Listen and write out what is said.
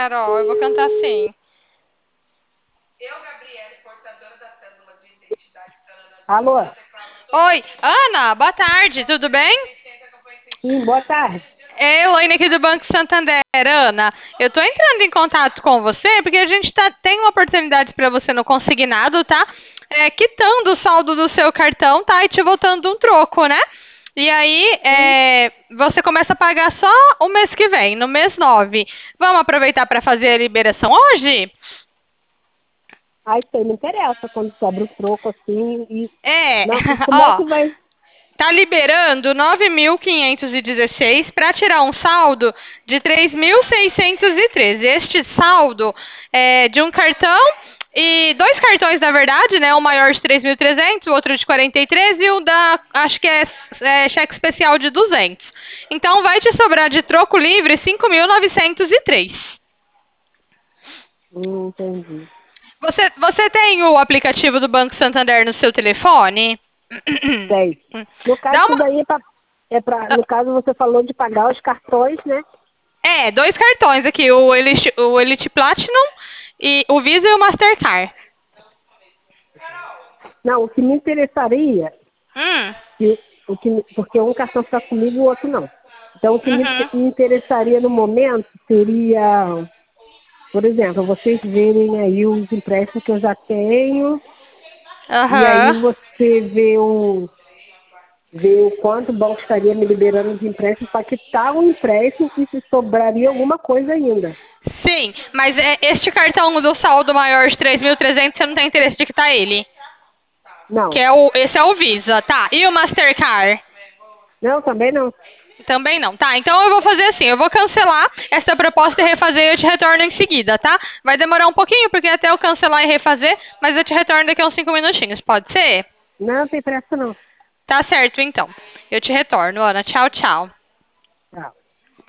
Carol, eu vou cantar assim. Alô? Oi, Ana, boa tarde, tudo bem? Sim, boa tarde. É Elaine aqui do Banco Santander. Ana, eu tô entrando em contato com você porque a gente tem uma oportunidade para você no consignado, tá? Quitando o saldo do seu cartão, tá? E te voltando um troco, né? E aí, Sim. você começa a pagar só o mês que vem, no mês 9. Vamos aproveitar para fazer a liberação hoje? Aí isso aí me interessa quando sobra o troco assim. É, Não, e como é ó, que vai? tá liberando 9.516 para tirar um saldo de 3.613. Este saldo é de um cartão e dois cartões, na verdade, né? O maior de 3.300, o outro de 43 e o da, acho que é cheque especial de 200. Então vai te sobrar de troco livre 5.903. Entendi. Você tem o aplicativo do Banco Santander no seu telefone? Sei. No caso, Dá isso uma. daí no caso, você falou de pagar os cartões, né? Dois cartões aqui, o Elite Platinum e o Visa e o Mastercard. Não, o que me interessaria, Hum, porque um cartão está comigo e o outro não. Então, o que uhum, me interessaria no momento seria, por exemplo, vocês verem aí os empréstimos que eu já tenho, e aí aham. você ver o quanto o banco estaria me liberando de empréstimo para quitar o empréstimo e se sobraria alguma coisa ainda. Sim, mas este cartão do saldo maior de 3.300, você não tem interesse de quitar ele. Não. Esse é o Visa, tá? E o Mastercard? Não, também não. Também não. Tá, então eu vou fazer assim, eu vou cancelar essa proposta e refazer e eu te retorno em seguida, tá? Vai demorar um pouquinho, porque até eu cancelar e refazer, mas eu te retorno daqui a uns 5 minutinhos, pode ser? Não tem pressa não. Tá certo, então. Eu te retorno, Ana. Tchau, tchau. Tá.